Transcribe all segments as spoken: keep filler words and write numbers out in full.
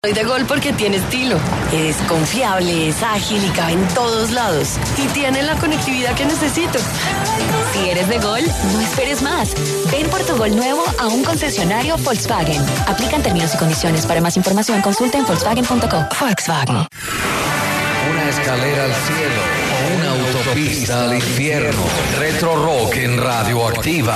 Soy de Gol porque tiene estilo. Es confiable, es ágil y cabe en todos lados. Y tiene la conectividad que necesito. Si eres de Gol, no esperes más. Ven por tu Gol nuevo a un concesionario Volkswagen. Aplican términos y condiciones. Para más información, consulta en volkswagen punto co. Volkswagen. Una escalera al cielo, una autopista al infierno. Retro Rock en Radioactiva.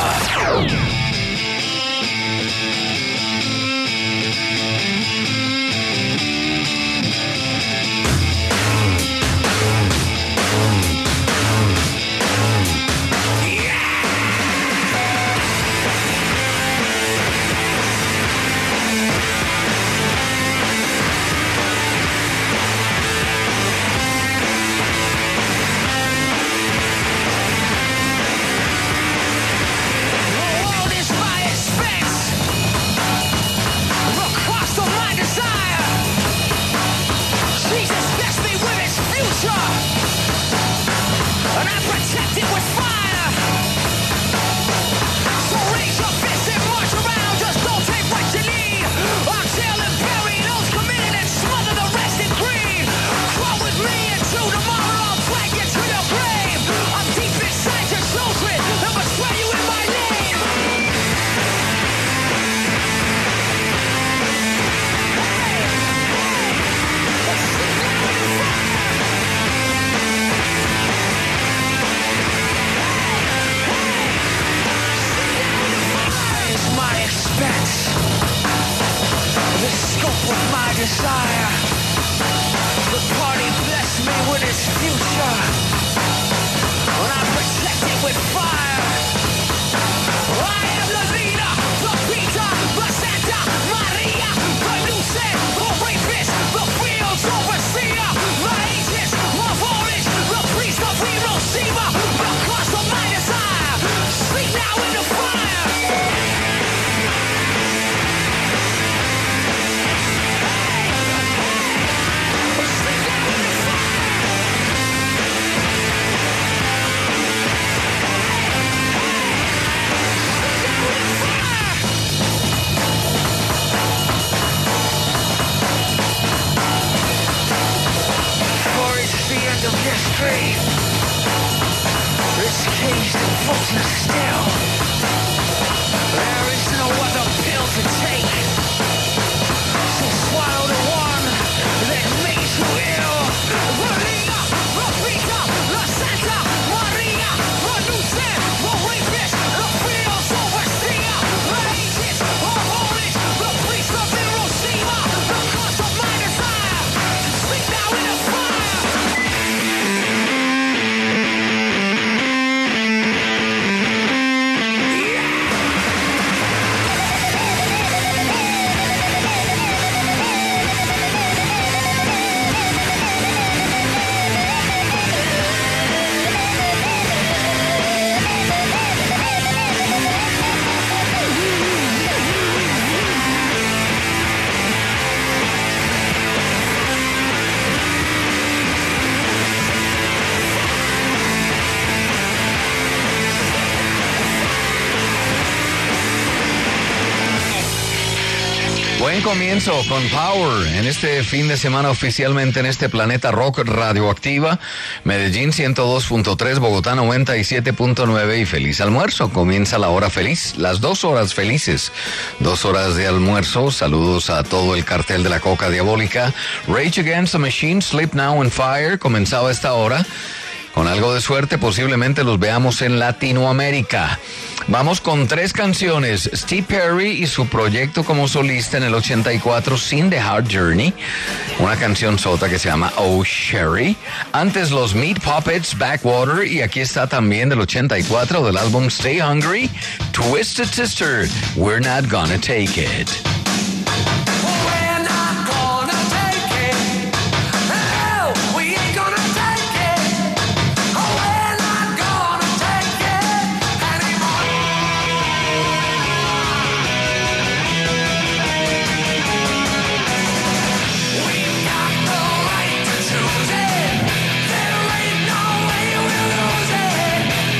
Buen comienzo con Power en este fin de semana oficialmente en este planeta rock radioactiva. Medellín ciento dos punto tres, Bogotá noventa y siete punto nueve y feliz almuerzo. Comienza la hora feliz, las dos horas felices, dos horas de almuerzo. Saludos a todo el cartel de la coca diabólica. Rage Against the Machine, Sleep Now and Fire comenzaba esta hora. Con algo de suerte posiblemente los veamos en Latinoamérica. Vamos con tres canciones. Steve Perry y su proyecto como solista en el ochenta y cuatro, Sin the Hard Journey. Una canción sota que se llama Oh Sherry. Antes los Meat Puppets, Backwater. Y aquí está también del ochenta y cuatro del álbum Stay Hungry, Twisted Sister, We're Not Gonna Take It.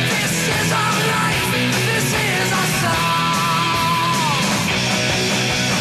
This is our song.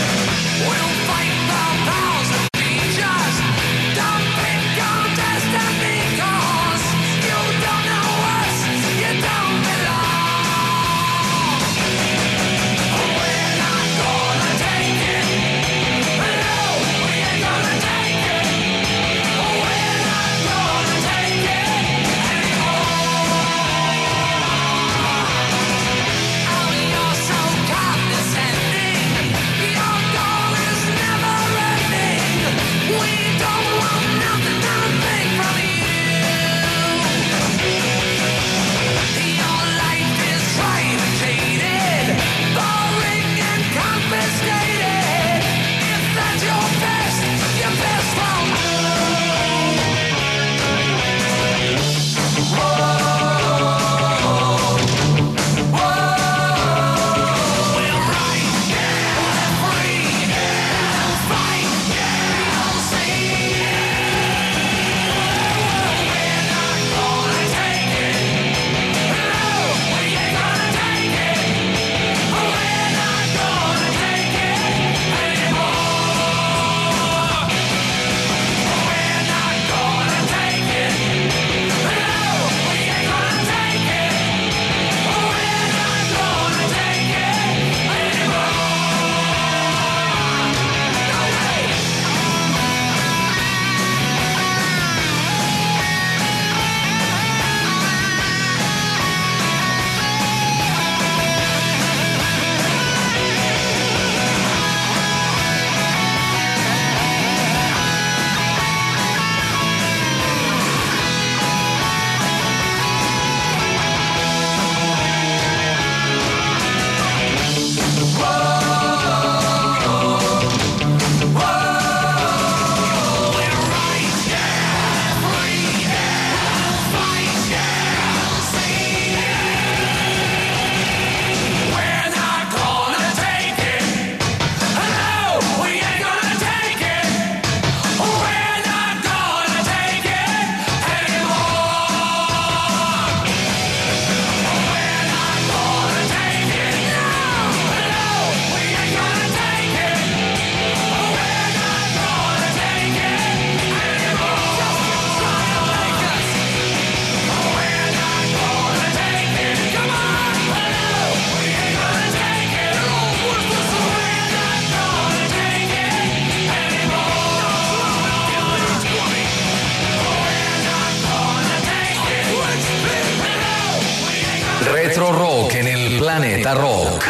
Electro Rock en el Planeta Rock.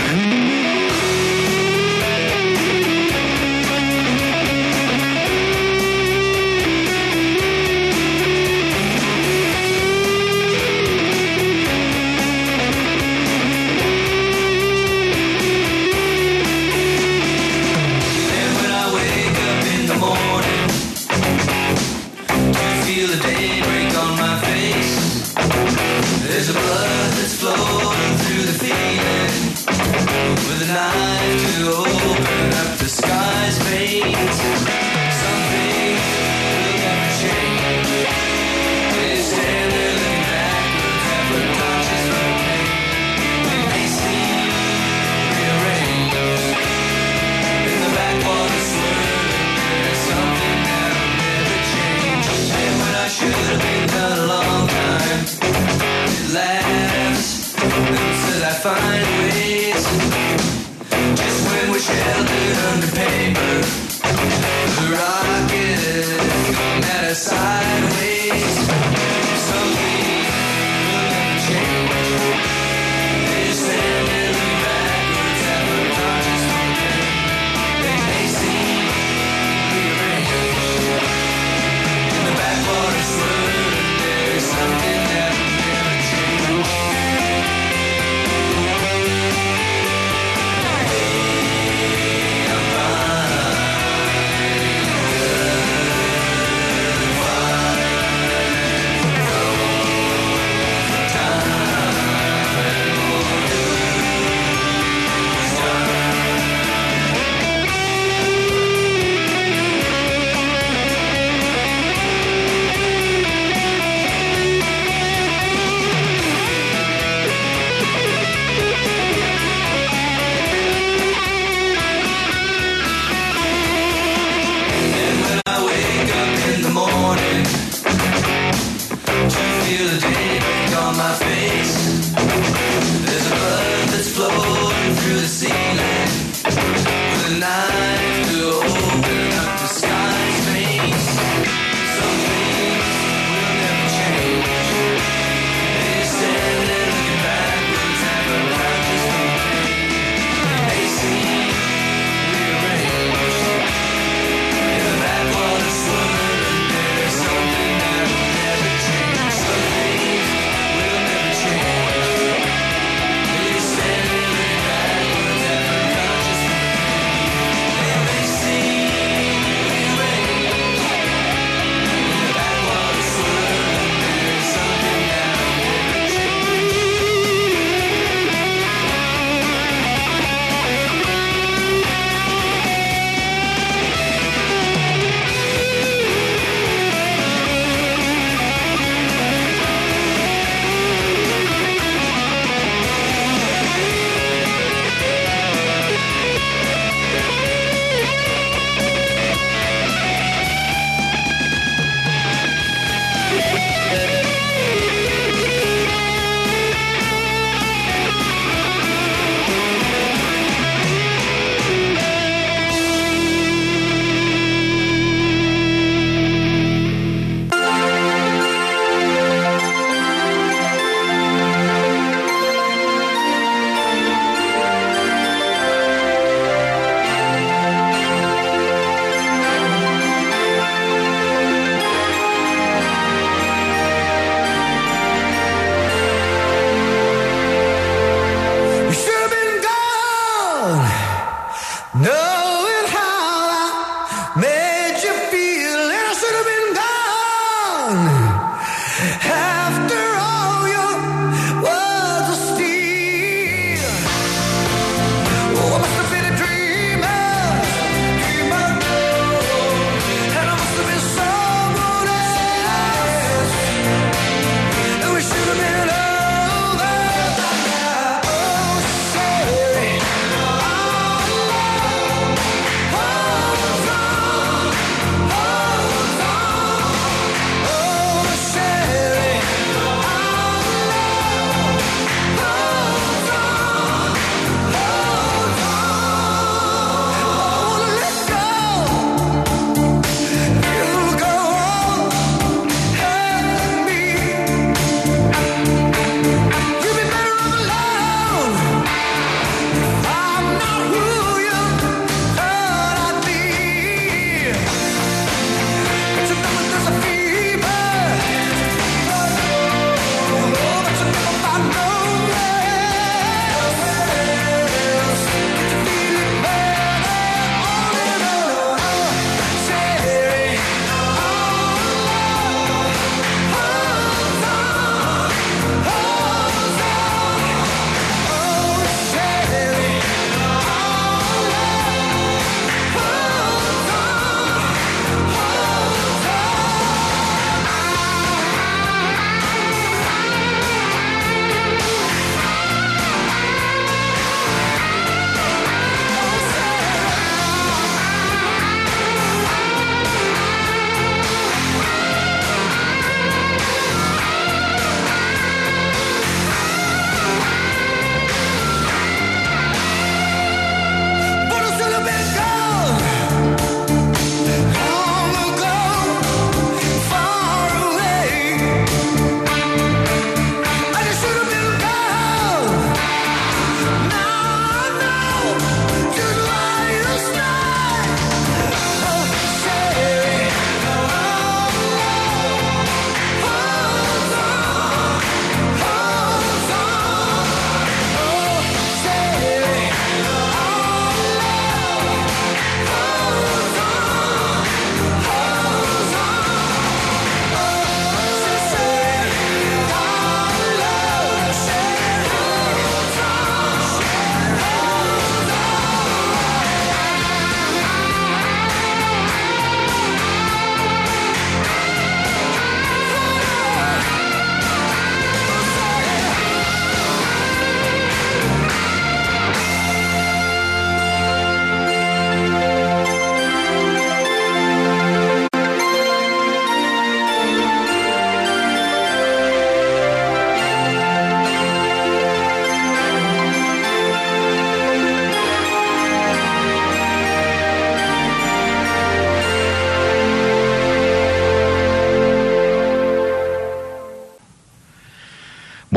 There's a blood that's flowing through the feeling, with a knife to open up the sky's veins. Something will never change. They stand there looking backwards, half unconscious from pain. They may seem rearranged in the backwater swirling. There's something that'll never change. And when I should have been done a long time, laughs and says I find ways. Just when we're sheltered under paper, the rocket is coming at us sideways. Something will never change. They just stand there looking backwards, half unconscious from pain. They may seem rearranged in the backwater swirling. There's something that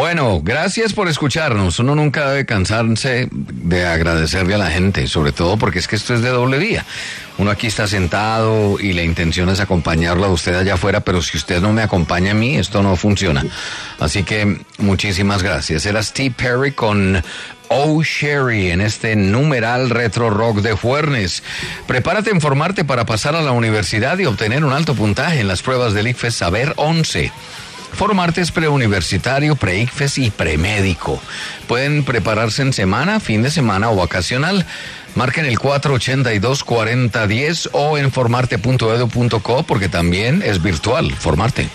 Bueno, gracias por escucharnos. Uno nunca debe cansarse de agradecerle a la gente, sobre todo porque es que esto es de doble vía. Uno aquí está sentado y la intención es acompañarlo a usted allá afuera, pero si usted no me acompaña a mí, esto no funciona. Así que muchísimas gracias. Era Steve Perry con Oh Sherry en este numeral retro rock de Juernes. Prepárate a informarte para pasar a la universidad y obtener un alto puntaje en las pruebas del ICFES Saber once. Formarte es preuniversitario, pre-ICFES y premédico. Pueden prepararse en semana, fin de semana o vacacional. Marquen el cuatro ochenta y dos, cuarenta diez o en formarte punto edu punto co porque también es virtual Formarte.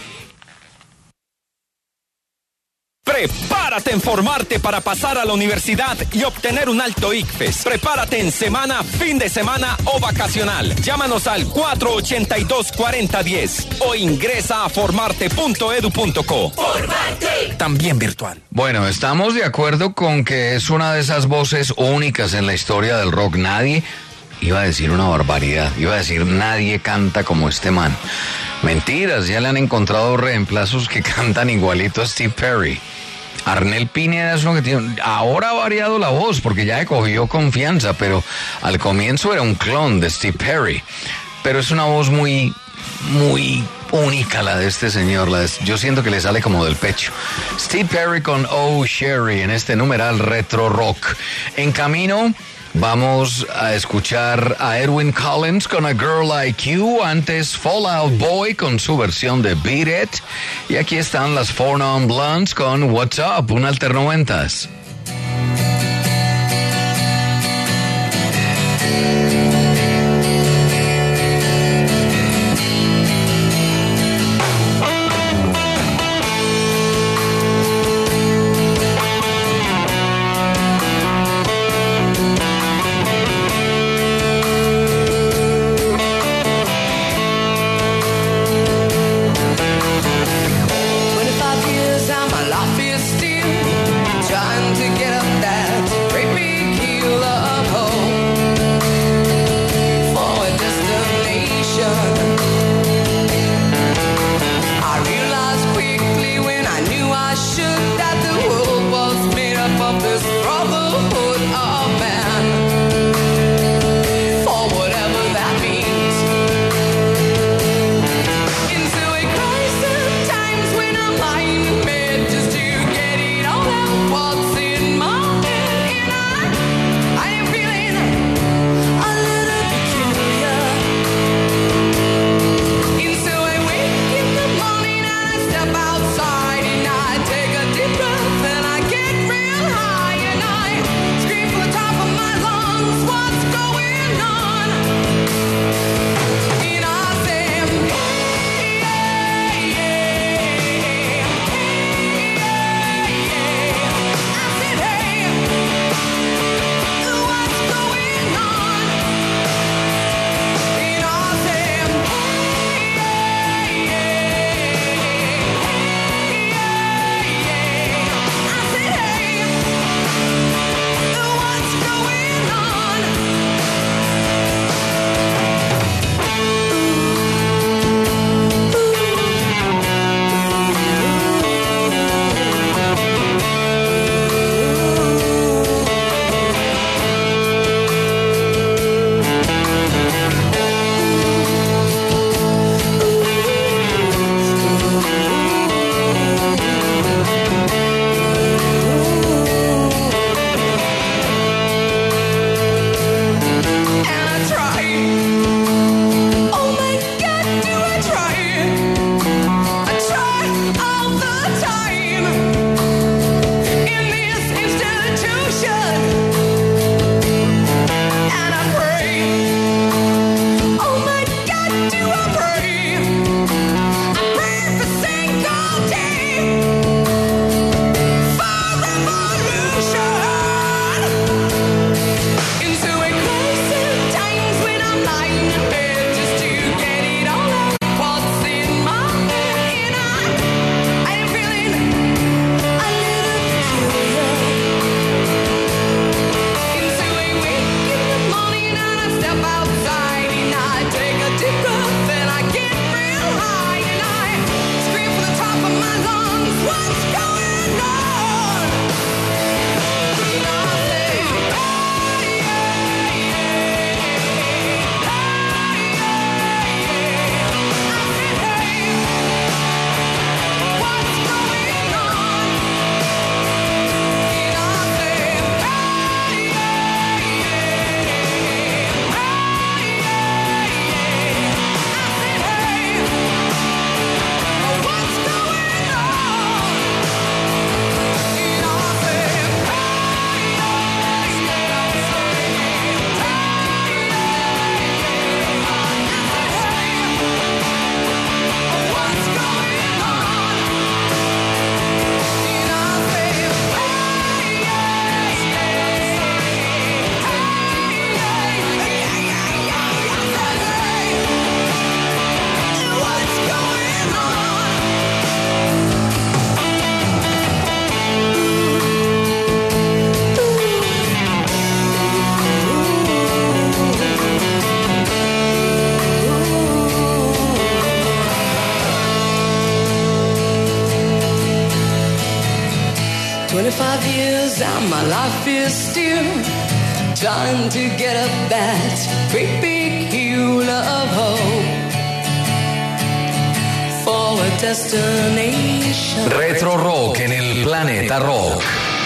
Prepárate en formarte para pasar a la universidad y obtener un alto ICFES. Prepárate en semana, fin de semana o vacacional. Llámanos al cuatro ochenta y dos, cuarenta diez o ingresa a formarte punto edu punto co. ¡Formarte! También virtual. Bueno, estamos de acuerdo con que es una de esas voces únicas en la historia del rock. Nadie, iba a decir una barbaridad, iba a decir nadie canta como este man. Mentiras, ya le han encontrado reemplazos que cantan igualito a Steve Perry. Arnel Pineda es lo que tiene. Ahora ha variado la voz porque ya cogió confianza, pero al comienzo era un clon de Steve Perry. Pero es una voz muy, muy única la de este señor. La de, yo siento que le sale como del pecho. Steve Perry con Oh Sherry en este numeral retro rock. En camino vamos a escuchar a Edwyn Collins con A Girl Like You, antes Fall Out Boy con su versión de Beat It, y aquí están las Four Non Blondes con What's Up, un alter noventas. twenty-five years and my life is still trying to twenty-five years and my life is still trying to get up that great big hill of hope for a destination. Retro Rock en el Planeta Rock.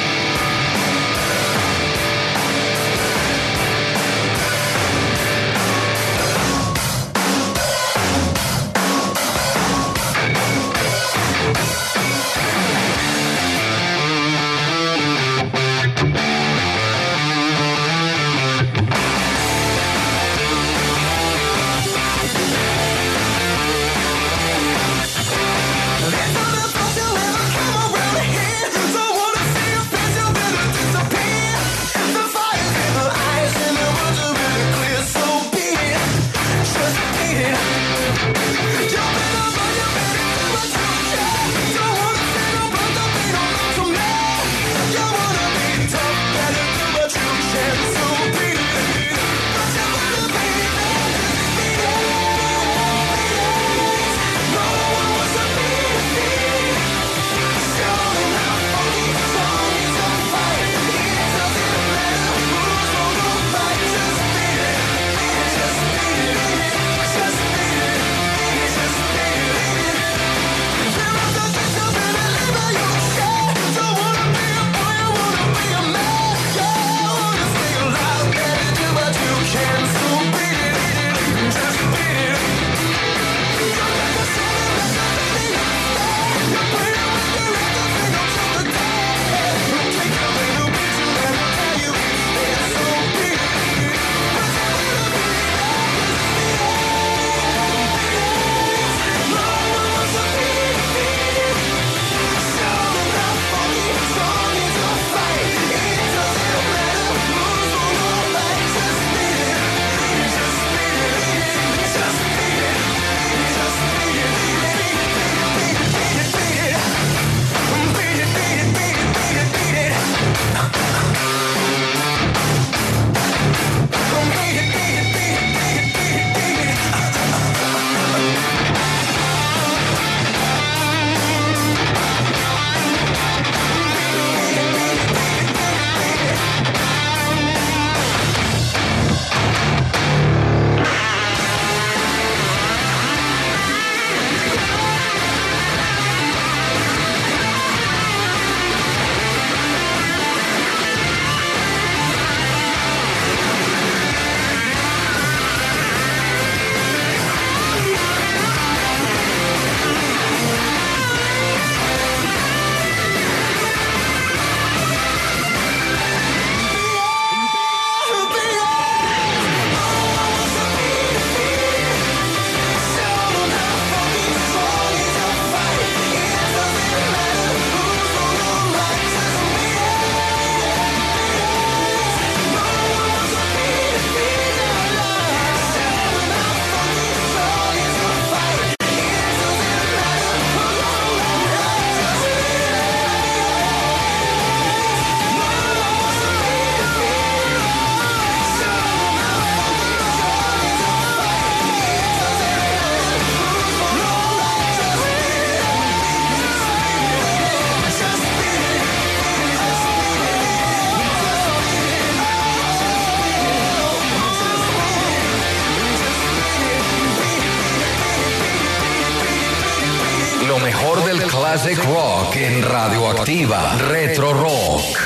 Lo mejor del classic rock en Radioactiva. Retro Rock.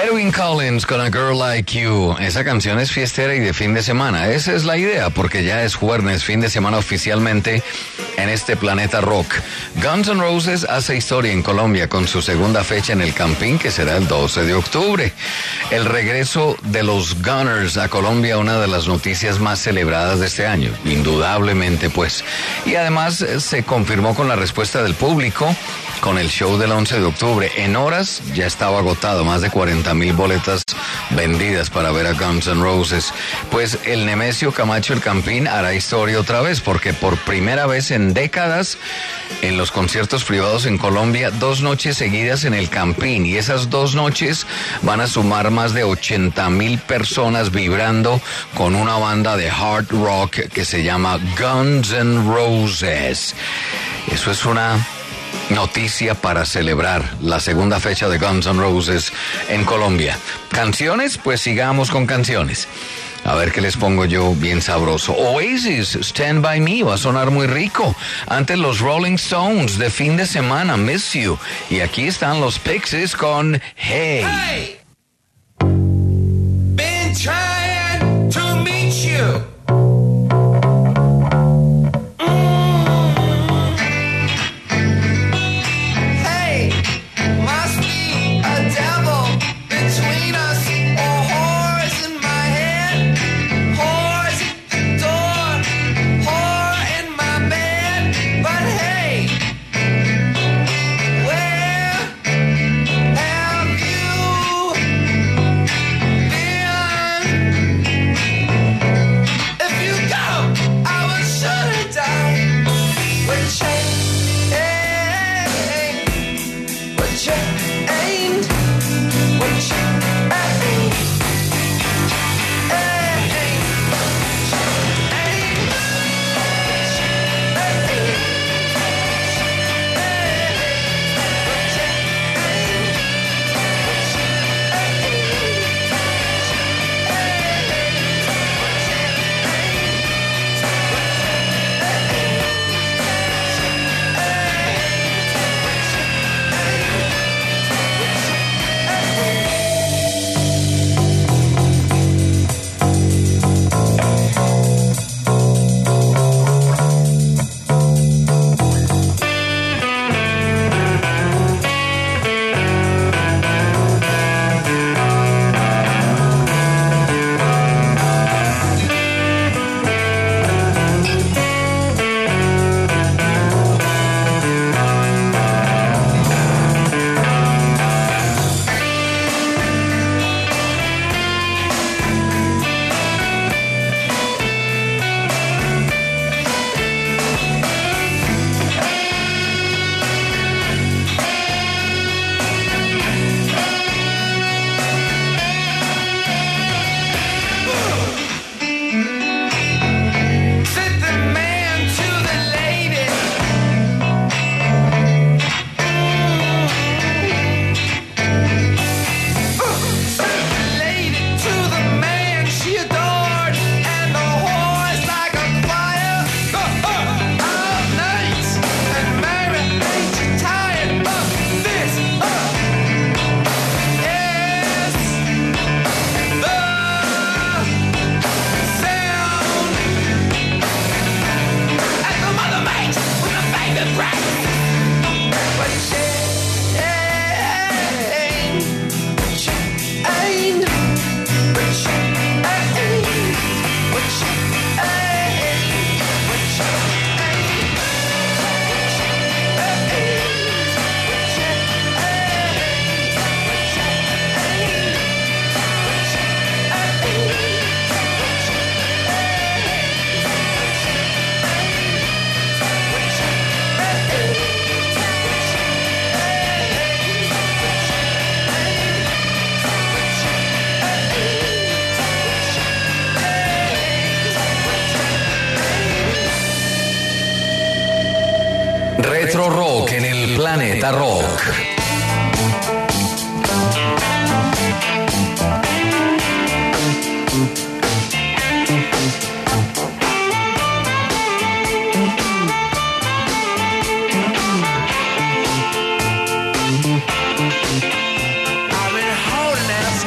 Edwin Collins con A Girl Like You. Esa canción es fiestera y de fin de semana. Esa es la idea, porque ya es jueves, fin de semana oficialmente en este planeta rock. Guns N' Roses hace historia en Colombia con su segunda fecha en el Campín, que será el doce de octubre. El regreso de los Gunners a Colombia, una de las noticias más celebradas de este año, indudablemente pues. Y además se confirmó con la respuesta del público con el show del once de octubre. En horas ya estaba agotado, más de cuarenta mil boletas vendidas para ver a Guns N' Roses. Pues el Nemesio Camacho El Campín hará historia otra vez, porque por primera vez en décadas, en los conciertos privados en Colombia, dos noches seguidas en el Campín, y esas dos noches van a sumar más de ochenta mil personas vibrando con una banda de hard rock que se llama Guns N' Roses. Eso es una noticia para celebrar la segunda fecha de Guns N' Roses en Colombia. ¿Canciones? Pues sigamos con canciones. A ver qué les pongo yo bien sabroso. Oasis, Stand By Me, va a sonar muy rico. Antes los Rolling Stones, de fin de semana, Miss You. Y aquí están los Pixies con Hey. Hey! Been trying to meet you. Retro Rock en el Planeta Rock. I've been holding out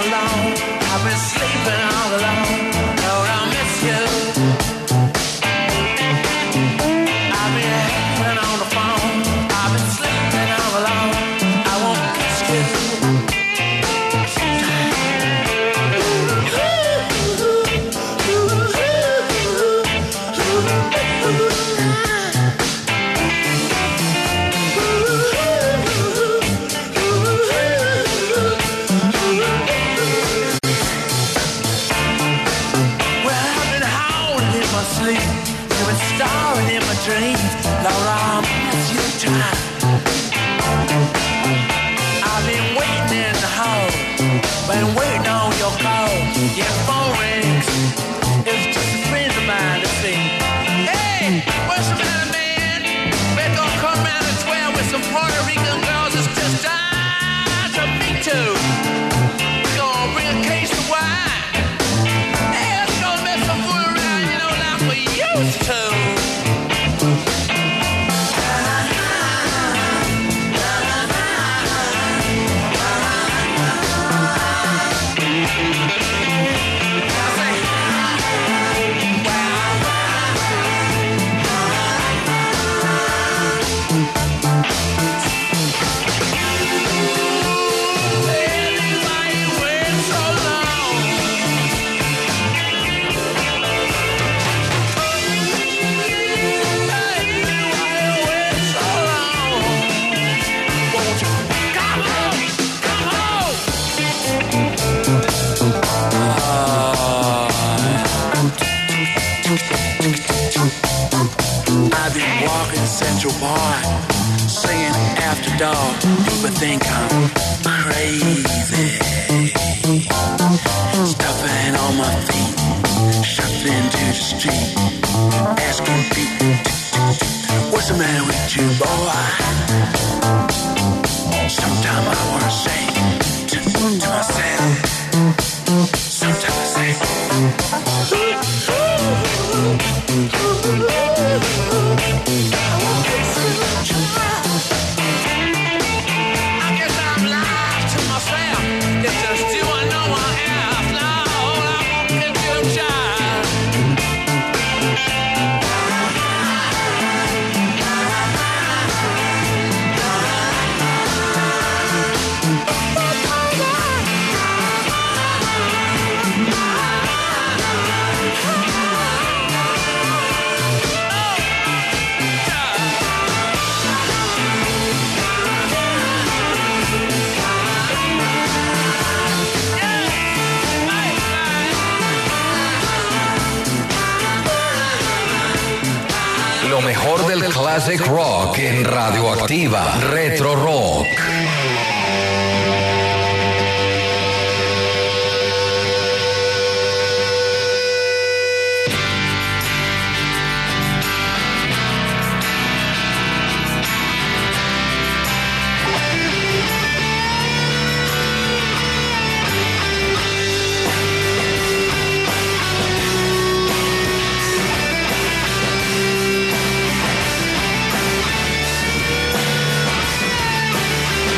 Been waiting on your call. Your phone rings. It's just a friend of mine to see. Hey, what's the matter, man? We're gonna come around at twelve with some Puerto Rican girls. It's just time to meet too. We're gonna bring a case of wine. Hey, let's go make some fool around, you know, like we used to. Central Park, singing after dark. People think I'm crazy. Stuffing on my feet, shuffling to the street, asking people, what's the matter with you, boy? Sometimes I wanna say to, to myself, sometimes I say, Lo mejor del classic rock en Radioactiva Retro Rock. Hey!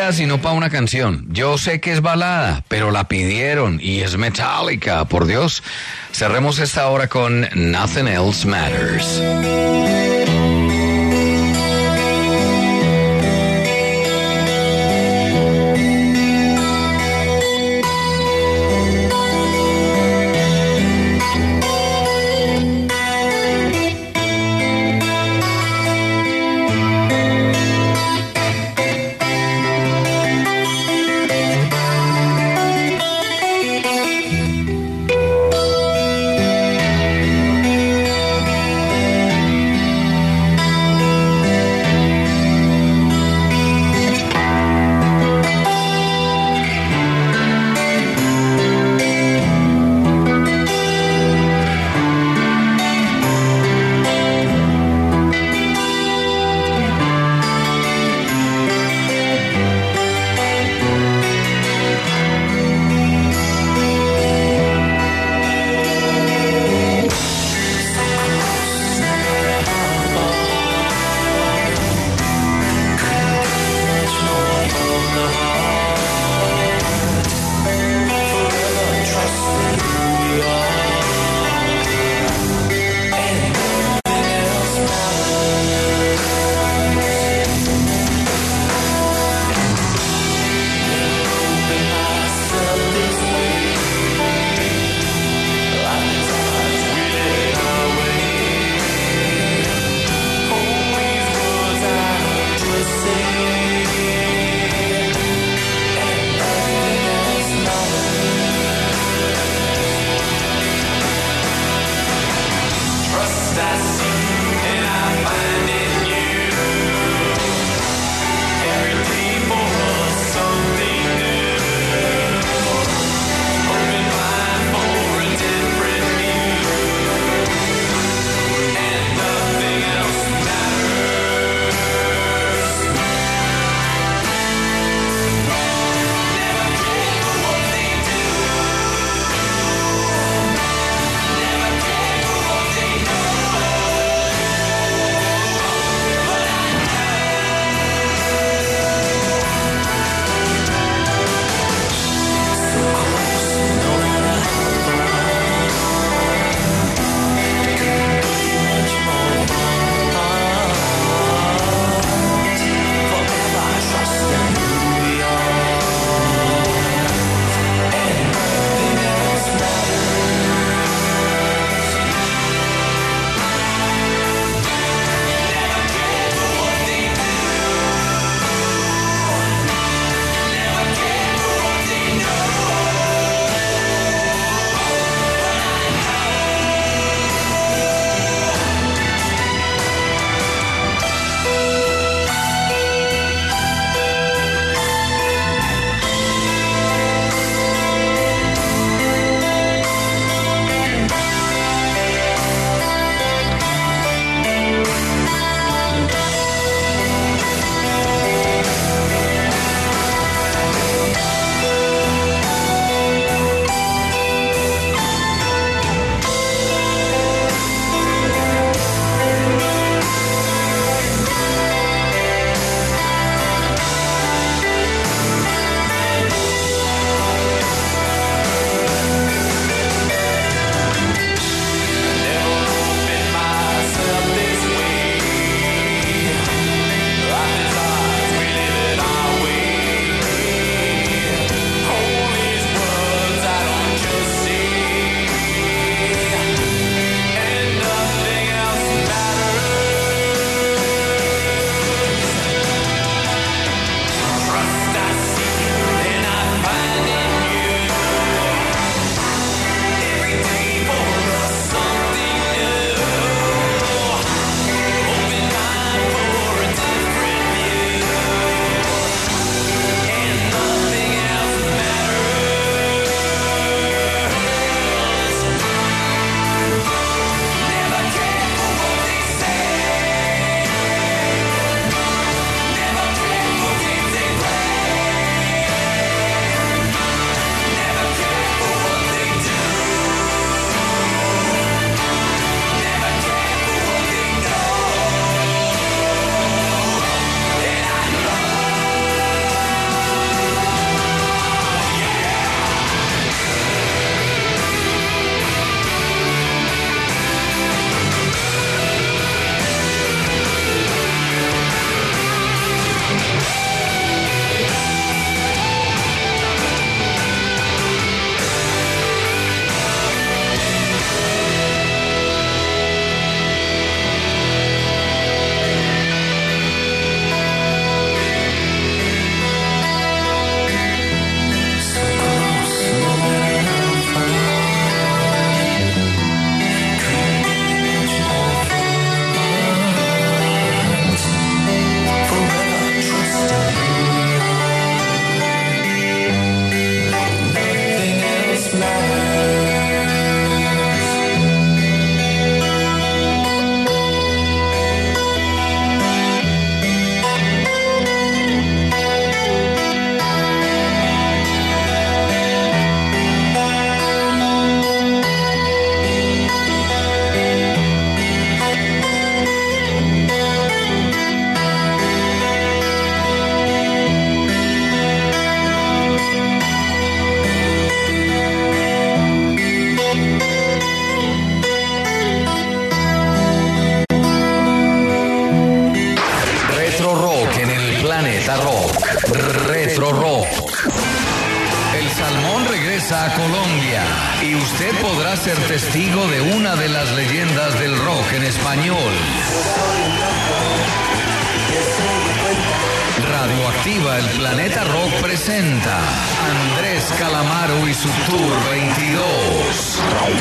días y no para una canción. Yo sé que es balada, pero la pidieron y es Metallica, por Dios. Cerremos esta hora con Nothing Else Matters. regresa a Colombia y usted podrá ser testigo de una de las leyendas del rock en español. Radioactiva, el Planeta Rock presenta Andrés Calamaro y su Tour veintidós.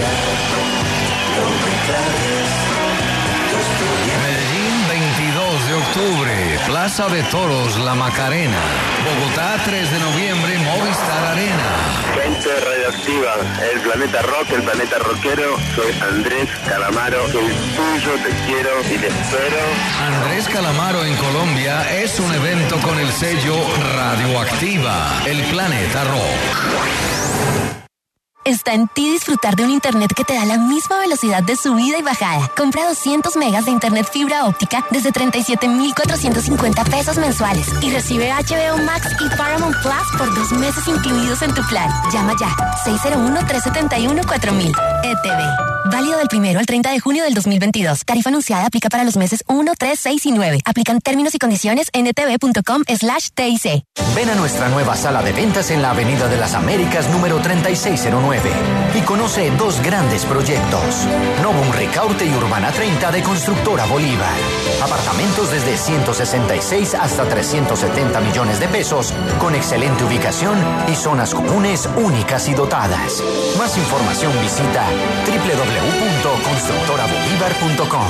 Medellín, veintidós de octubre, Plaza de Toros, La Macarena. Bogotá, tres de noviembre, Movistar Arena. Gente Radioactiva, el Planeta Rock, el Planeta Rockero. Soy Andrés Calamaro, soy tuyo, te quiero y te espero. Andrés Calamaro en Colombia es un evento con el sello Radioactiva, el Planeta Rock. Está en ti disfrutar de un internet que te da la misma velocidad de subida y bajada. Compra doscientos megas de internet fibra óptica desde treinta y siete mil cuatrocientos cincuenta pesos mensuales y recibe H B O Max y Paramount Plus por dos meses incluidos en tu plan. Llama ya, seis cero uno, tres siete uno, cuatro mil. E T V. Válido del primero al treinta de junio del dos mil veintidós. Tarifa anunciada aplica para los meses uno, tres, seis y nueve. Aplican términos y condiciones en etv.com slash TIC. Ven a nuestra nueva sala de ventas en la Avenida de las Américas número treinta y seis cero nueve y conoce dos grandes proyectos. Novum Ricaurte y Urbana treinta de Constructora Bolívar. Apartamentos desde ciento sesenta y seis hasta trescientos setenta millones de pesos, con excelente ubicación y zonas comunes únicas y dotadas. Más información visita doble u doble u doble u punto constructora bolívar punto com.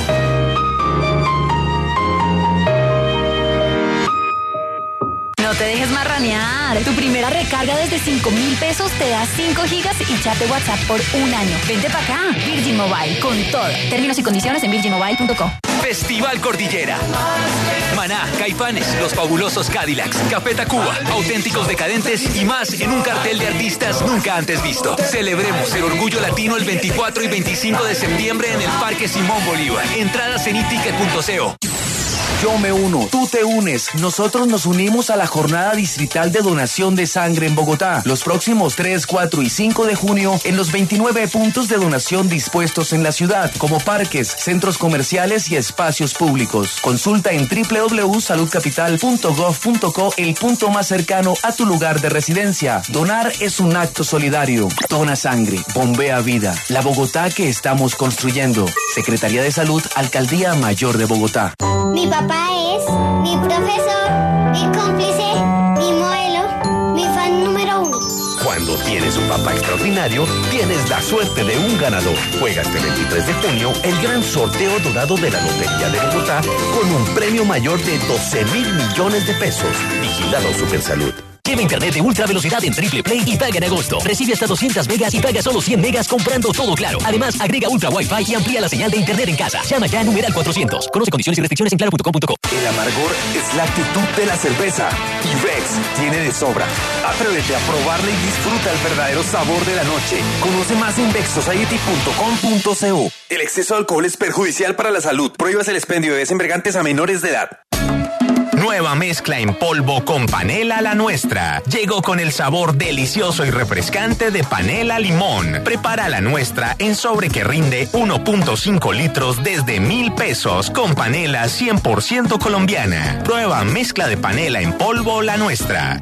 No te dejes marranear. Tu primera recarga desde cinco mil pesos te da cinco gigas y chat de WhatsApp por un año. Vente para acá. Virgin Mobile, con todo. Términos y condiciones en virgin mobile punto com. Festival Cordillera. Maná, Caifanes, Los Fabulosos Cadillacs, Café Tacuba, Auténticos Decadentes y más en un cartel de artistas nunca antes visto. Celebremos el orgullo latino el veinticuatro y veinticinco de septiembre en el Parque Simón Bolívar. Entradas en iticket punto co. Yo me uno, tú te unes, nosotros nos unimos a la jornada distrital de donación de sangre en Bogotá, los próximos tres, cuatro y cinco de junio en los veintinueve puntos de donación dispuestos en la ciudad, como parques, centros comerciales y espacios públicos. Consulta en doble u doble u doble u punto salud capital punto gov punto co el punto más cercano a tu lugar de residencia. Donar es un acto solidario. Dona sangre, bombea vida. La Bogotá que estamos construyendo. Secretaría de Salud, Alcaldía Mayor de Bogotá. Mi papá es mi profesor, mi cómplice, mi modelo, mi fan número uno. Cuando tienes un papá extraordinario, tienes la suerte de un ganador. Juega este veintitrés de junio el gran sorteo dorado de la Lotería de Bogotá con un premio mayor de doce mil millones de pesos. Vigilado Supersalud. Lleva internet de ultra velocidad en Triple Play y paga en agosto. Recibe hasta doscientas megas y paga solo cien megas comprando todo Claro. Además, agrega ultra Wi-Fi y amplía la señal de internet en casa. Llama ya a numeral cuatrocientos. Conoce condiciones y restricciones en claro punto com punto co. El amargor es la actitud de la cerveza y Rex tiene de sobra. Atrévete a probarla y disfruta el verdadero sabor de la noche. Conoce más en vex society punto com punto co. El exceso de alcohol es perjudicial para la salud. Prohíbas el expendio de bebidas embriagantes a menores de edad. Nueva mezcla en polvo con panela La Nuestra. Llegó con el sabor delicioso y refrescante de panela limón. Prepara La Nuestra en sobre que rinde uno punto cinco litros desde mil pesos con panela cien por ciento colombiana. Prueba mezcla de panela en polvo La Nuestra.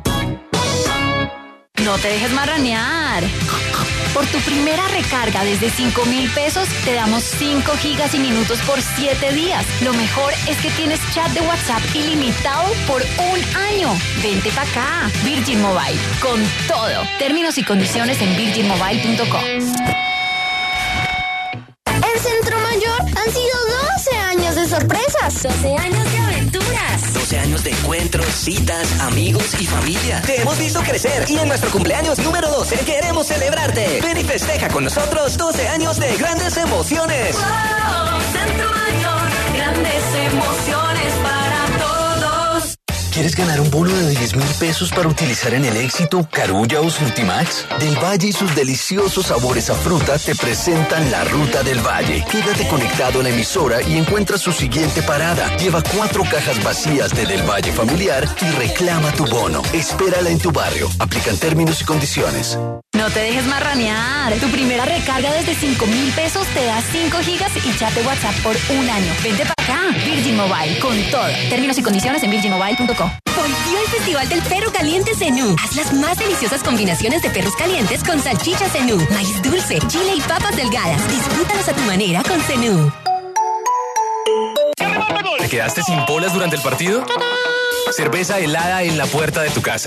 No te dejes marranear. Por tu primera recarga desde cinco mil pesos, te damos cinco gigas y minutos por siete días. Lo mejor es que tienes chat de WhatsApp ilimitado por un año. Vente para acá. Virgin Mobile, con todo. Términos y condiciones en virgin mobile punto com. En Centro Mayor han sido doce años de sorpresas. doce años de aventuras. doce años de encuentros, citas, amigos y familia. Te hemos visto crecer y en nuestro cumpleaños número doce queremos celebrarte. Ven y festeja con nosotros doce años de grandes emociones. Wow, Centro Mayor, grandes emociones para todos. ¿Quieres ganar un bono de diez mil pesos para utilizar en el Éxito, Carulla o Surtimax? Del Valle y sus deliciosos sabores a fruta te presentan la Ruta del Valle. Quédate conectado a la emisora y encuentra su siguiente parada. Lleva cuatro cajas vacías de Del Valle familiar y reclama tu bono. Espérala en tu barrio. Aplican términos y condiciones. No te dejes marranear. Tu primera recarga desde cinco mil pesos te da cinco gigas y chat de WhatsApp por un año. Vente para acá. Virgin Mobile, con todo. Términos y condiciones en virgin mobile punto com. Por Volvió el Festival del Perro Caliente Zenú. Haz las más deliciosas combinaciones de perros calientes con salchicha Zenú, maíz dulce, chile y papas delgadas. Disfrútalos a tu manera con Zenú. ¿Te quedaste sin polas durante el partido? Cerveza helada en la puerta de tu casa.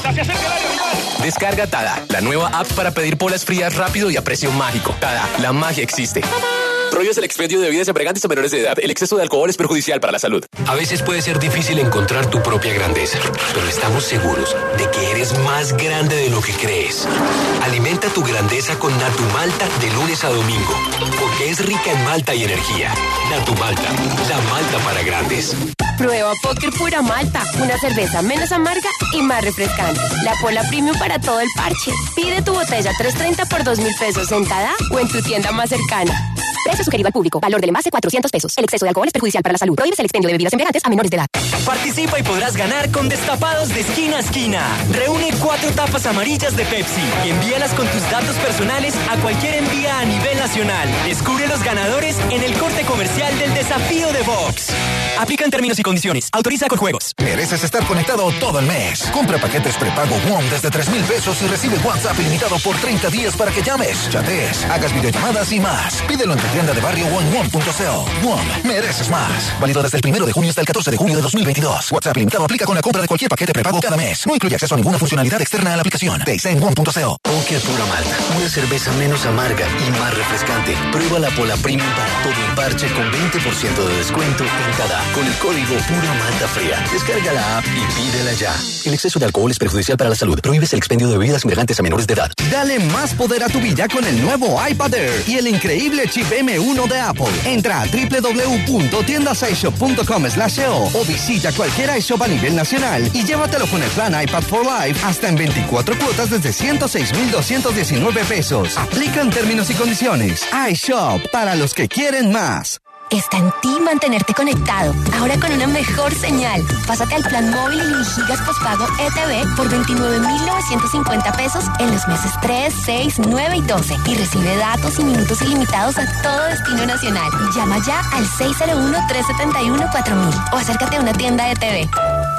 Descarga Tada, la nueva app para pedir polas frías rápido y a precio mágico. Tada, la magia existe. Prohíbes el expendio de bebidas embriagantes a menores de edad. El exceso de alcohol es perjudicial para la salud. A veces puede ser difícil encontrar tu propia grandeza, pero estamos seguros de que eres más grande de lo que crees. Alimenta tu grandeza con Natu Malta de lunes a domingo, porque es rica en malta y energía. Natu Malta, la malta para grandes. Prueba Póker Pura Malta, una cerveza menos amarga y más refrescante. La Pola Premium para todo el parche. Pide tu botella tres treinta por dos mil pesos en Tada o en tu tienda más cercana. Precio sugerido al público. Valor del envase cuatrocientos pesos. El exceso de alcohol es perjudicial para la salud. Prohíbes el expendio de bebidas embriagantes a menores de edad. Participa y podrás ganar con destapados de esquina a esquina. Reúne cuatro tapas amarillas de Pepsi y envíalas con tus datos personales a cualquier envía a nivel nacional. Descubre los ganadores en el corte comercial del desafío de Vox. Aplican términos y condiciones. Autoriza con juegos. Mereces estar conectado todo el mes. Compra paquetes prepago WOM desde tres mil pesos y recibe WhatsApp ilimitado por treinta días para que llames, chatees, hagas videollamadas y más. Pídelo en tu tienda de barrio o en WOM punto co. WOM, mereces más. Válido desde el primero de junio hasta el catorce de junio de dos mil veintidós. WhatsApp ilimitado aplica con la compra de cualquier paquete prepago cada mes. No incluye acceso a ninguna funcionalidad externa a la aplicación. Te en WOM punto co. Póker Pura Malta, una cerveza menos amarga y más refrescante. Prueba la Pola Premium para todo el parche con veinte por ciento de descuento en Tada con el código Pura Malta Fría. Descarga la app y pídela ya. El exceso de alcohol es perjudicial para la salud. Prohíbes el expendio de bebidas embriagantes a menores de edad. Dale más poder a tu vida con el nuevo iPad Air y el increíble chip eme uno de Apple. Entra a doble u doble u doble u punto tiendas i shop punto com slash e o o visita cualquier iShop a nivel nacional y llévatelo con el plan iPad for Life hasta en veinticuatro cuotas desde ciento seis mil doscientos diecinueve pesos. Aplican términos y condiciones. iShop, para los que quieren más. Está en ti mantenerte conectado, ahora con una mejor señal. Pásate al plan móvil y mil gigas postpago E T V por veintinueve mil novecientos cincuenta pesos en los meses tres, seis, nueve y doce. Y recibe datos y minutos ilimitados a todo destino nacional. Llama ya al seis cero uno, tres siete uno, cuatro mil o acércate a una tienda E T V.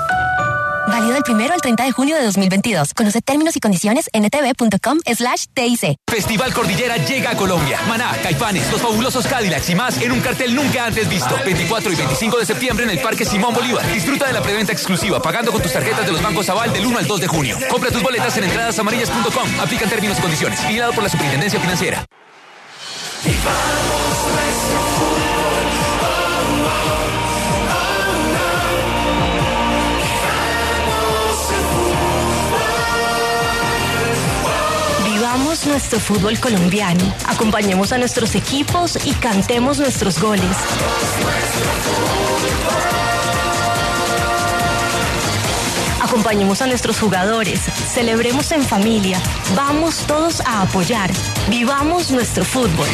Válido del primero al treinta de junio de dos mil veintidós. Conoce términos y condiciones en etv punto com slash tic. Festival Cordillera llega a Colombia. Maná, Caifanes, los fabulosos Cadillacs y más en un cartel nunca antes visto. veinticuatro y veinticinco de septiembre en el Parque Simón Bolívar. Disfruta de la preventa exclusiva pagando con tus tarjetas de los bancos Aval del uno al dos de junio. Compra tus boletas en entradas amarillas punto com. Aplican términos y condiciones. Vigilado por la Superintendencia Financiera. Vivamos nuestro fútbol colombiano, acompañemos a nuestros equipos y cantemos nuestros goles. Acompañemos a nuestros jugadores, celebremos en familia, vamos todos a apoyar, vivamos nuestro fútbol.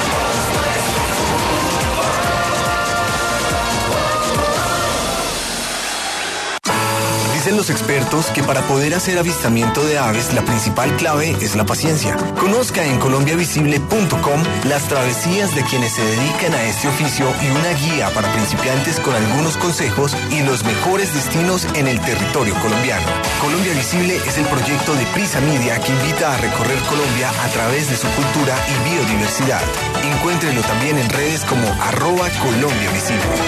Dicen los expertos que para poder hacer avistamiento de aves la principal clave es la paciencia. Conozca en colombia visible punto com las travesías de quienes se dedican a este oficio y una guía para principiantes con algunos consejos y los mejores destinos en el territorio colombiano. Colombia Visible es el proyecto de Prisa Media que invita a recorrer Colombia a través de su cultura y biodiversidad. Encuéntrelo también en redes como arroba Colombia Visible.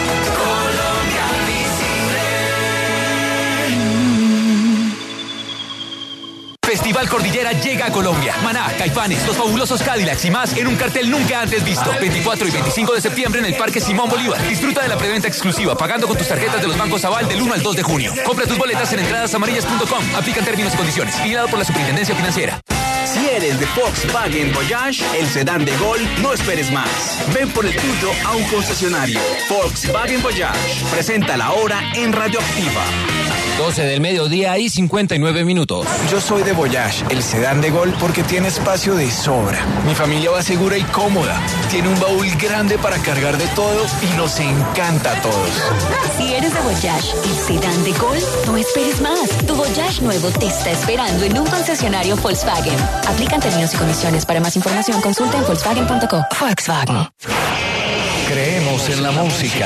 Festival Cordillera llega a Colombia. Maná, Caifanes, los fabulosos Cadillacs y más en un cartel nunca antes visto. veinticuatro y veinticinco de septiembre en el Parque Simón Bolívar. Disfruta de la preventa exclusiva pagando con tus tarjetas de los bancos Aval del uno al dos de junio. Compra tus boletas en entradas amarillas punto com. Aplican términos y condiciones. Vigilado por la Superintendencia Financiera. Si eres de Volkswagen Voyage, el sedán de Gol, no esperes más. Ven por el tuyo a un concesionario. Volkswagen Voyage. Presenta la hora en Radioactiva. doce del mediodía y cincuenta y nueve minutos. Yo soy de Voyage, el sedán de Gol, porque tiene espacio de sobra. Mi familia va segura y cómoda. Tiene un baúl grande para cargar de todo y nos encanta a todos. Si eres de Voyage, el sedán de Gol, no esperes más. Tu Voyage nuevo te está esperando en un concesionario Volkswagen. Aplican términos y condiciones. Para más información, consulta en volkswagen punto co. Volkswagen. Creemos en la música.